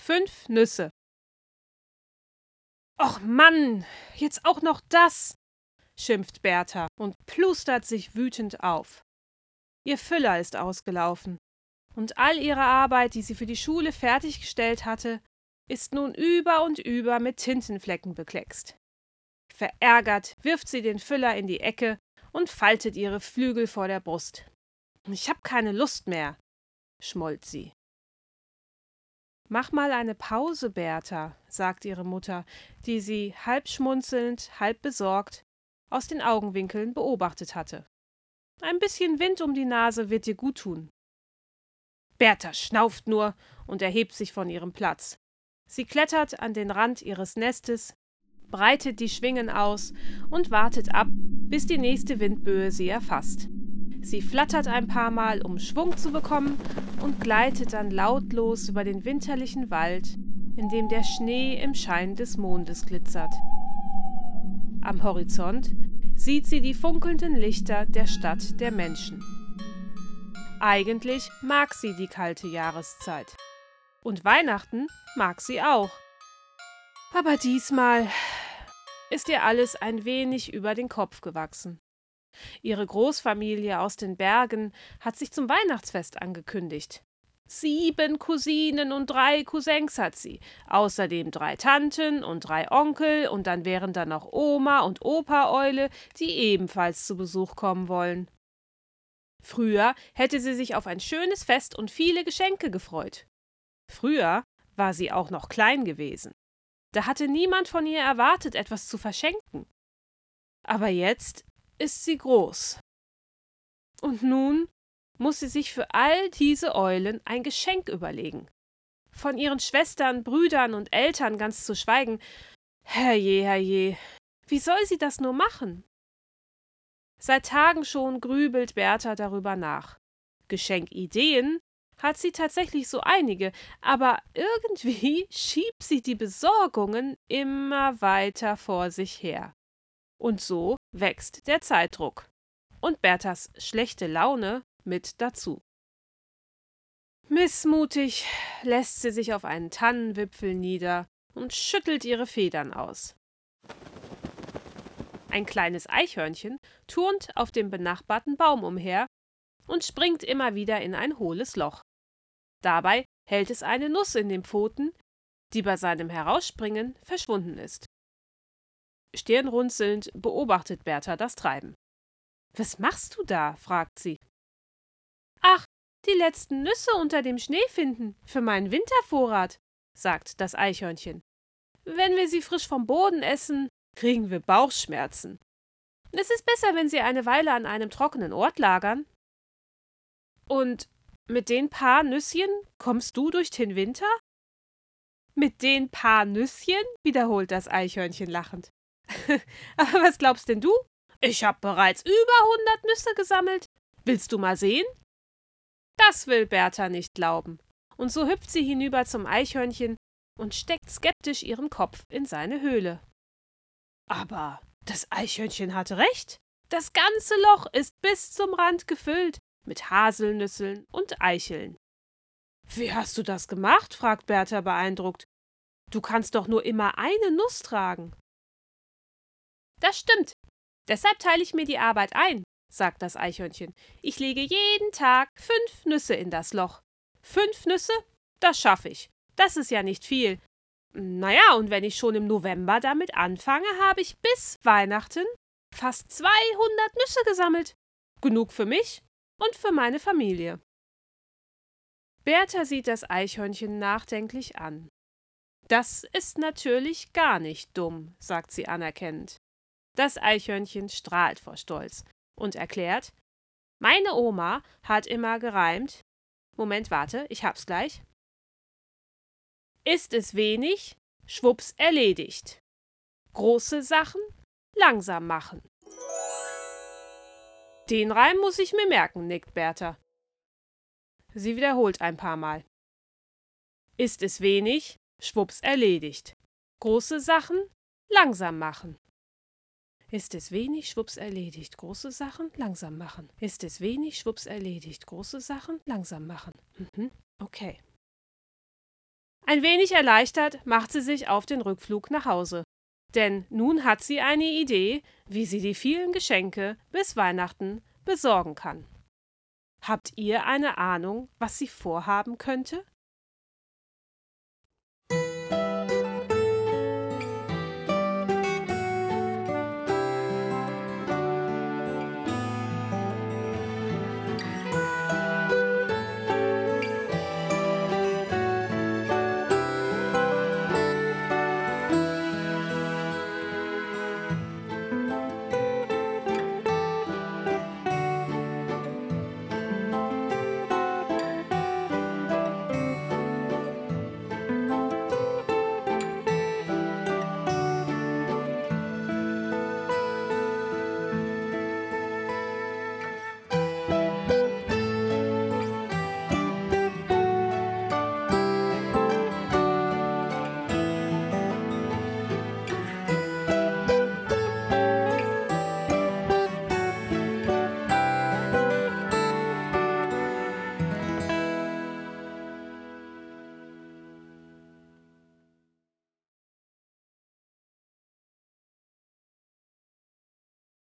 5 Nüsse. »Och Mann, jetzt auch noch das«, schimpft Bertha und plustert sich wütend auf. Ihr Füller ist ausgelaufen, und all ihre Arbeit, die sie für die Schule fertiggestellt hatte, ist nun über und über mit Tintenflecken bekleckst. Verärgert wirft sie den Füller in die Ecke und faltet ihre Flügel vor der Brust. »Ich hab keine Lust mehr«, schmollt sie. »Mach mal eine Pause, Bertha«, sagt ihre Mutter, die sie halb schmunzelnd, halb besorgt aus den Augenwinkeln beobachtet hatte. »Ein bisschen Wind um die Nase wird dir gut tun.« Bertha schnauft nur und erhebt sich von ihrem Platz. Sie klettert an den Rand ihres Nestes, breitet die Schwingen aus und wartet ab, bis die nächste Windböe sie erfasst. Sie flattert ein paar Mal, um Schwung zu bekommen, und gleitet dann lautlos über den winterlichen Wald, in dem der Schnee im Schein des Mondes glitzert. Am Horizont sieht sie die funkelnden Lichter der Stadt der Menschen. Eigentlich mag sie die kalte Jahreszeit. Und Weihnachten mag sie auch. Aber diesmal ist ihr alles ein wenig über den Kopf gewachsen. Ihre Großfamilie aus den Bergen hat sich zum Weihnachtsfest angekündigt. 7 Cousinen und 3 Cousins hat sie, außerdem 3 Tanten und 3 Onkel, und dann wären da noch Oma und Opa Eule, die ebenfalls zu Besuch kommen wollen. Früher hätte sie sich auf ein schönes Fest und viele Geschenke gefreut. Früher war sie auch noch klein gewesen. Da hatte niemand von ihr erwartet, etwas zu verschenken. Aber jetzt ist sie groß. Und nun muss sie sich für all diese Eulen ein Geschenk überlegen. Von ihren Schwestern, Brüdern und Eltern ganz zu schweigen. Herrje, wie soll sie das nur machen? Seit Tagen schon grübelt Bertha darüber nach. Geschenkideen hat sie tatsächlich so einige, aber irgendwie schiebt sie die Besorgungen immer weiter vor sich her. Und so wächst der Zeitdruck und Berthas schlechte Laune mit dazu. Missmutig lässt sie sich auf einen Tannenwipfel nieder und schüttelt ihre Federn aus. Ein kleines Eichhörnchen turnt auf dem benachbarten Baum umher und springt immer wieder in ein hohles Loch. Dabei hält es eine Nuss in den Pfoten, die bei seinem Herausspringen verschwunden ist. Stirnrunzelnd beobachtet Bertha das Treiben. »Was machst du da?« fragt sie. »Ach, die letzten Nüsse unter dem Schnee finden, für meinen Wintervorrat«, sagt das Eichhörnchen. »Wenn wir sie frisch vom Boden essen, kriegen wir Bauchschmerzen. Es ist besser, wenn sie eine Weile an einem trockenen Ort lagern.« »Und mit den paar Nüsschen kommst du durch den Winter?« »Mit den paar Nüsschen?«, wiederholt das Eichhörnchen lachend. »Aber was glaubst denn du? Ich habe bereits über 100 Nüsse gesammelt. Willst du mal sehen?« Das will Bertha nicht glauben, und so hüpft sie hinüber zum Eichhörnchen und steckt skeptisch ihren Kopf in seine Höhle. Aber das Eichhörnchen hatte recht. Das ganze Loch ist bis zum Rand gefüllt mit Haselnüsseln und Eicheln. »Wie hast du das gemacht?« fragt Bertha beeindruckt. »Du kannst doch nur immer eine Nuss tragen.« »Das stimmt. Deshalb teile ich mir die Arbeit ein«, sagt das Eichhörnchen. »Ich lege jeden Tag 5 Nüsse in das Loch. 5 Nüsse? Das schaffe ich. Das ist ja nicht viel. Naja, und wenn ich schon im November damit anfange, habe ich bis Weihnachten fast 200 Nüsse gesammelt. Genug für mich und für meine Familie.« Bertha sieht das Eichhörnchen nachdenklich an. »Das ist natürlich gar nicht dumm«, sagt sie anerkennend. Das Eichhörnchen strahlt vor Stolz und erklärt: »Meine Oma hat immer gereimt. Moment, warte, ich hab's gleich. Ist es wenig, schwupps erledigt. Große Sachen langsam machen.« »Den Reim muss ich mir merken«, nickt Bertha. Sie wiederholt ein paar Mal. »Ist es wenig, schwupps erledigt. Große Sachen langsam machen. Ist es wenig, schwupps erledigt. Große Sachen langsam machen. Ist es wenig, schwupps erledigt. Große Sachen langsam machen. Okay.« Ein wenig erleichtert macht sie sich auf den Rückflug nach Hause. Denn nun hat sie eine Idee, wie sie die vielen Geschenke bis Weihnachten besorgen kann. Habt ihr eine Ahnung, was sie vorhaben könnte?